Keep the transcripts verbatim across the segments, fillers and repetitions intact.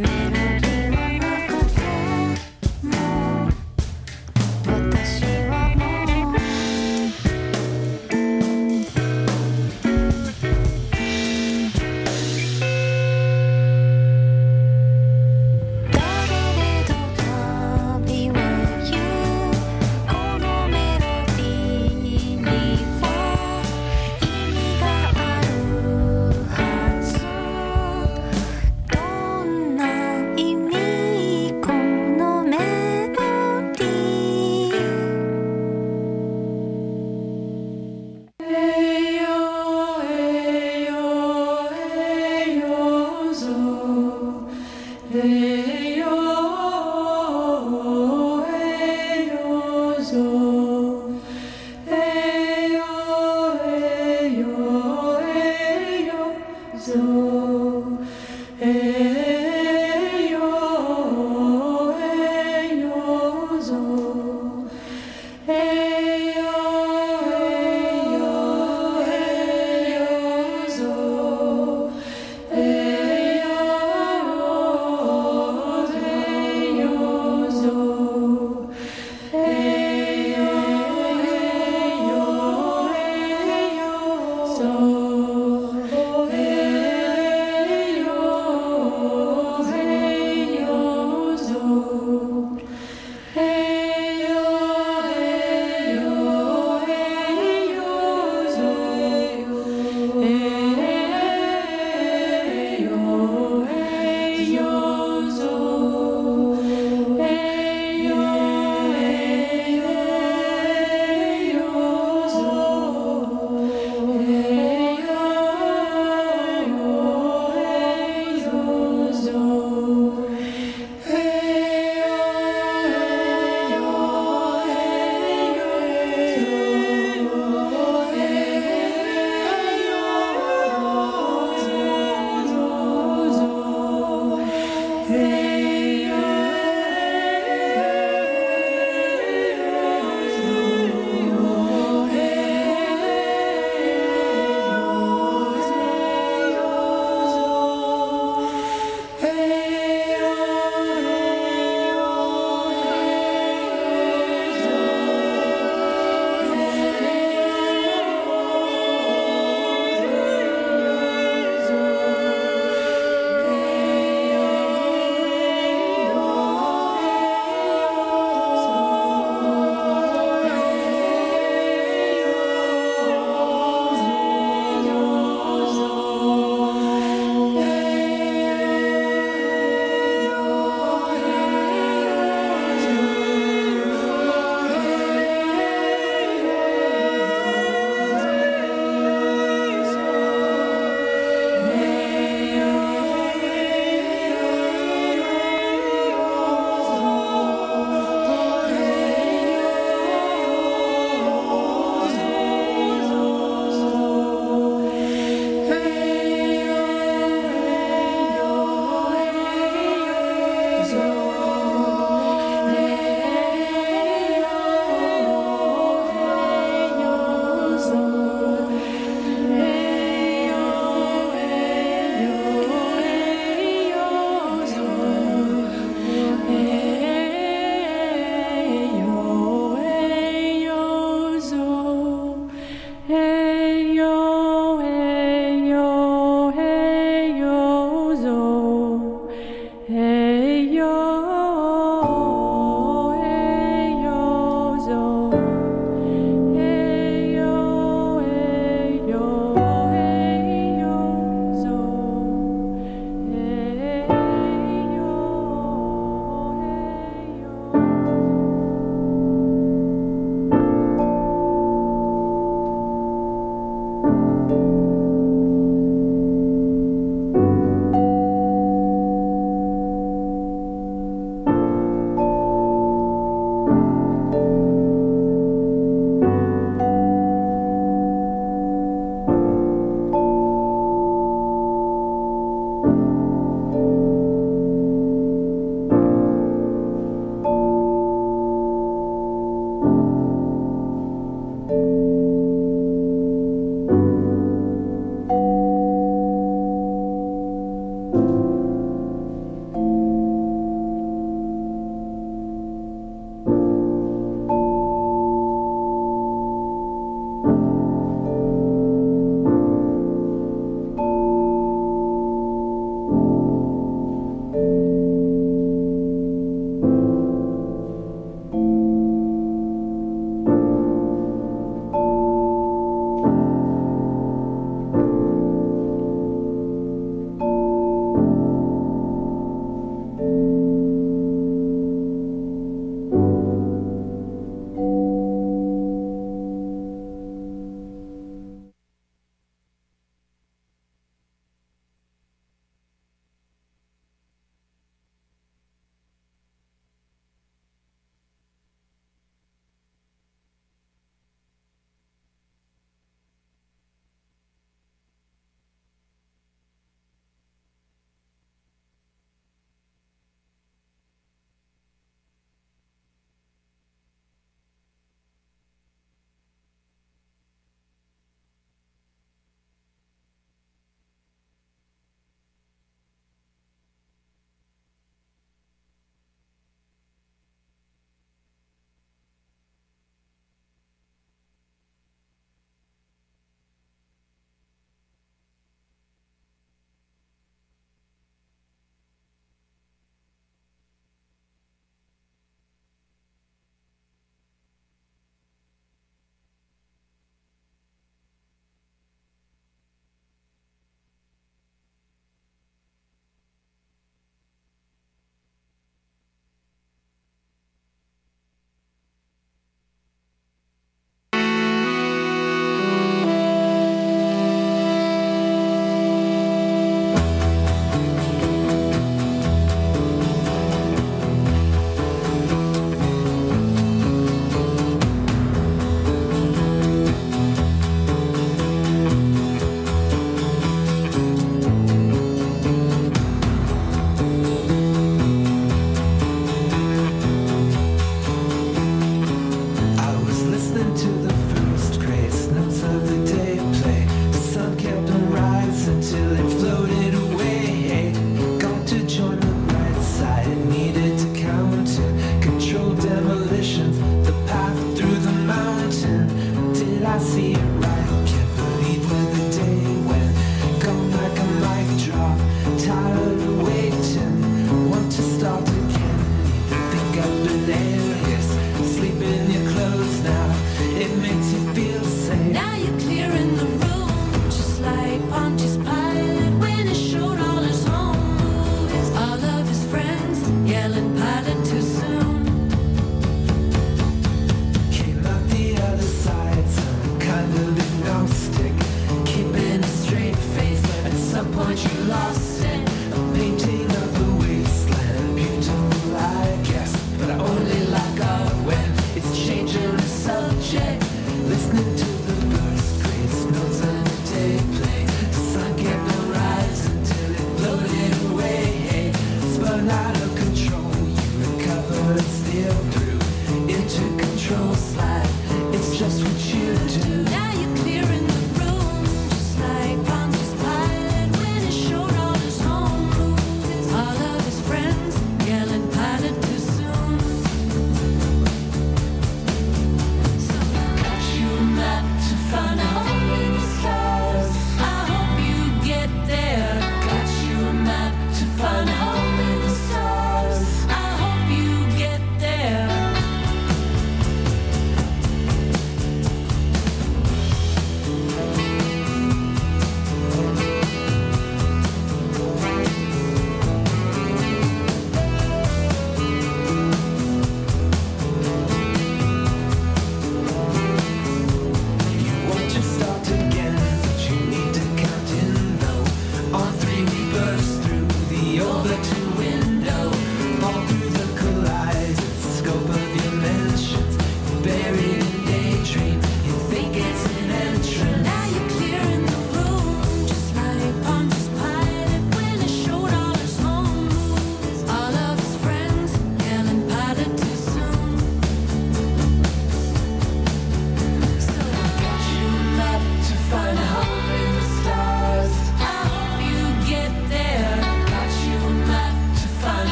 Hey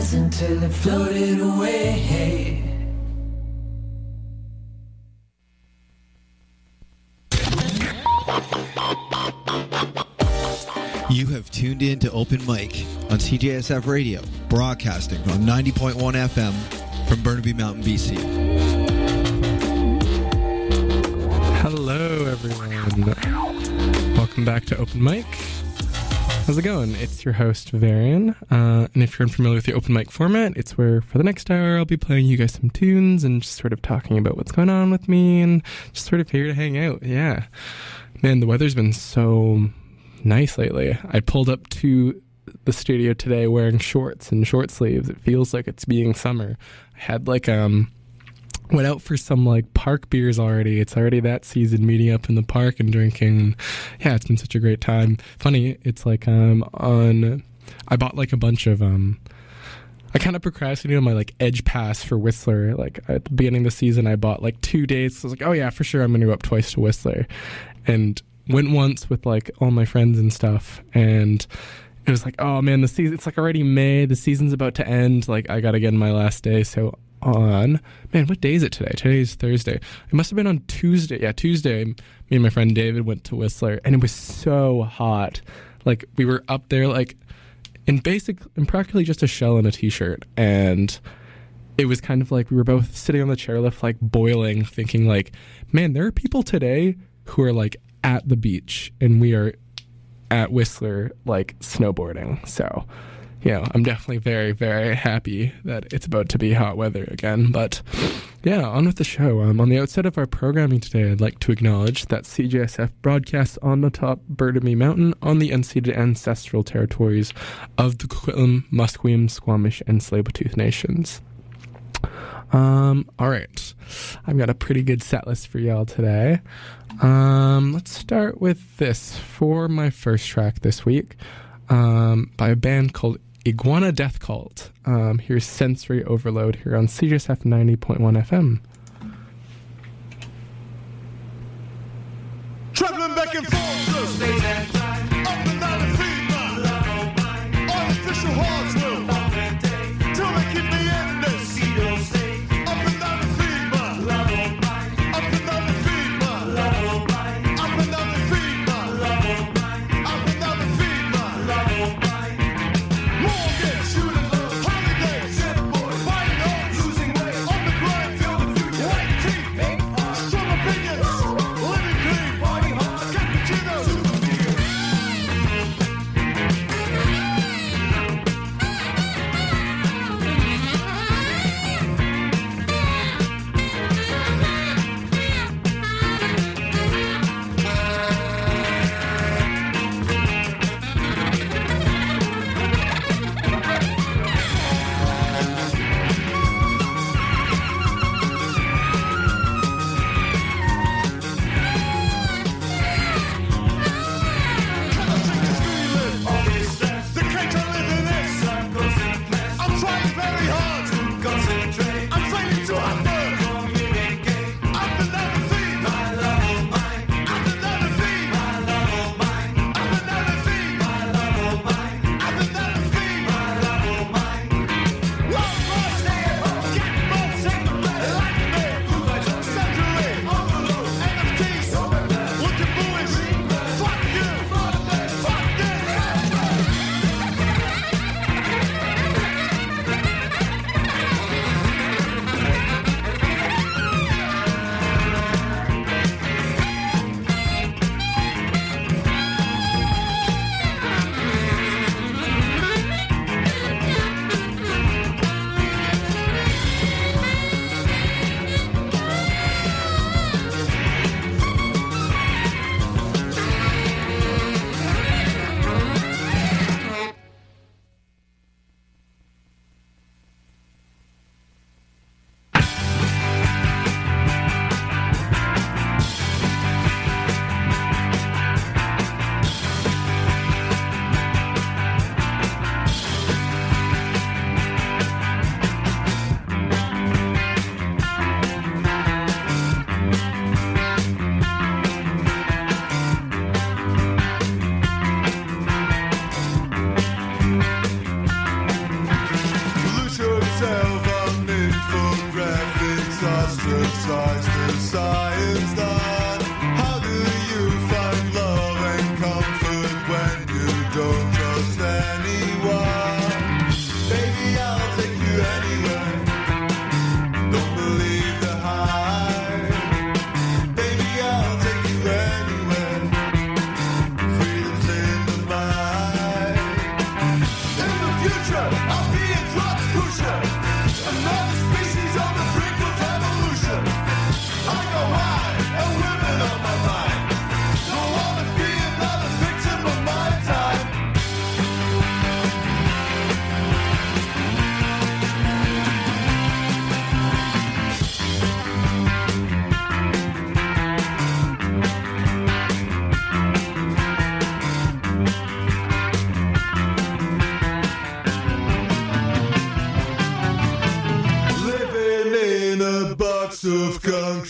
skies until it floated away. You have tuned in to Open Mic on C J S F Radio, broadcasting on ninety point one F M from Burnaby Mountain, B C. Hello, everyone. Welcome back to Open Mic. How's it going? It's your host, Varian. Uh, and if you're unfamiliar with the Open Mic format, it's where for the next hour I'll be playing you guys some tunes and just sort of talking about what's going on with me and just sort of here to hang out. Yeah. Man, the weather's been so nice lately. I pulled up to the studio today wearing shorts and short sleeves. It feels like it's being summer. I had like um went out for some like park beers already. It's already that season, meeting up in the park and drinking. Yeah, it's been such a great time. Funny, it's like um on I bought like a bunch of um I kind of procrastinated on my like Edge Pass for Whistler. Like at the beginning of the season I bought like two days. So I was like, oh yeah, for sure I'm gonna go up twice to Whistler. And went once with like all my friends and stuff, and it was like, oh man, the season, it's like already May, the season's about to end, like I gotta get in my last day. So on, man, what day is it today? Today's Thursday. It must have been on Tuesday. Yeah, Tuesday, me and my friend David went to Whistler, and it was so hot. Like we were up there like in basic, in practically just a shell and a t-shirt, and it was kind of like we were both sitting on the chairlift like boiling, thinking like, man, there are people today who are like at the beach, and we are at Whistler like snowboarding. So, you know, I'm definitely very, very happy that it's about to be hot weather again. But yeah, on with the show. Um, on the outset of our programming today, I'd like to acknowledge that C J S F broadcasts on the top Burnaby Mountain on the unceded ancestral territories of the Coquitlam, Musqueam, Squamish, and Tsleil-Waututh nations. Um, all right. I've got a pretty good set list for y'all today. Um, let's start with this for my first track this week, um, by a band called Iguana Death Cult. Um, here's Sensory Overload here on C J S F ninety point one F M. Traveling back and forth, stay that time. Up and down the feet, man. Artificial hearts, will. Till they keep me in this. Up and down the feet, man. Up and down the feet, man. Up and down the feet, man. Up and down the feet, man. Mortgage, shooting love, holidays, fighting on, losing weight, on the grind, feel the future, white teeth, strong opinions, living clean, party hard, cappuccino, super beer.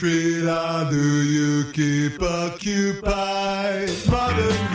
street, how do you keep occupied? Modern